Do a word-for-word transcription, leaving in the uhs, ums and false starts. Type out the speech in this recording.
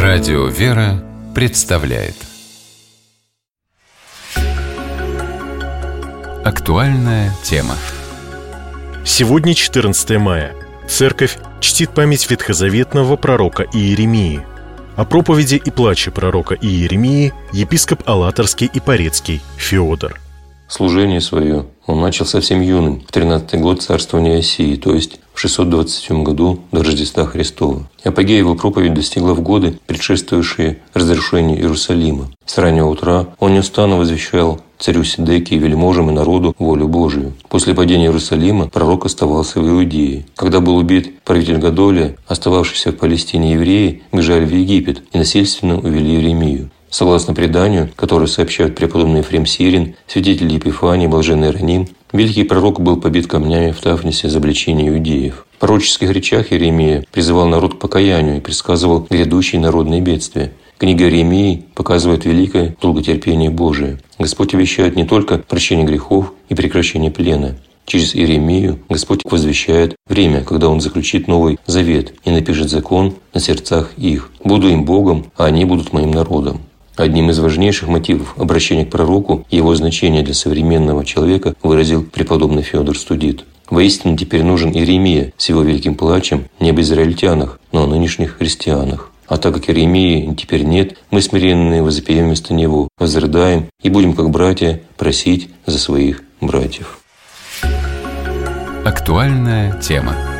Радио «Вера» представляет актуальная тема. Сегодня четырнадцатое мая. Церковь чтит память ветхозаветного пророка Иеремии. О проповеди и плаче пророка Иеремии епископ Алаторский и Порецкий Феодор. Служение свое он начал совсем юным, в тринадцатый год царствования Осии, то есть в шестьсот двадцать седьмом году до Рождества Христова. Апогея его проповедь достигла в годы, предшествующие разрушению Иерусалима. С раннего утра он неустанно возвещал царю Седекии, вельможам и народу волю Божию. После падения Иерусалима пророк оставался в Иудее. Когда был убит правитель Годолия, остававшиеся в Палестине евреи бежали в Египет и насильственно увели Иеремию. Согласно преданию, которое сообщают преподобный Ефрем Сирин, святитель Епифаний, блаженный Иероним, великий пророк был побит камнями в Тафнесе за обличение иудеев. В пророческих речах Иеремия призывал народ к покаянию и предсказывал грядущие народные бедствия. Книга Иеремии показывает великое долготерпение Божие. Господь обещает не только прощение грехов и прекращение плена. Через Иеремию Господь возвещает время, когда Он заключит новый завет и напишет закон на сердцах их. «Буду им Богом, а они будут моим народом». Одним из важнейших мотивов обращения к пророку и его значения для современного человека выразил преподобный Феодор Студит. Воистину теперь нужен Иеремия с его великим плачем не об израильтянах, но о нынешних христианах. А так как Иеремии теперь нет, мы смиренные возопьем вместо него, возрыдаем и будем, как братья, просить за своих братьев. Актуальная тема.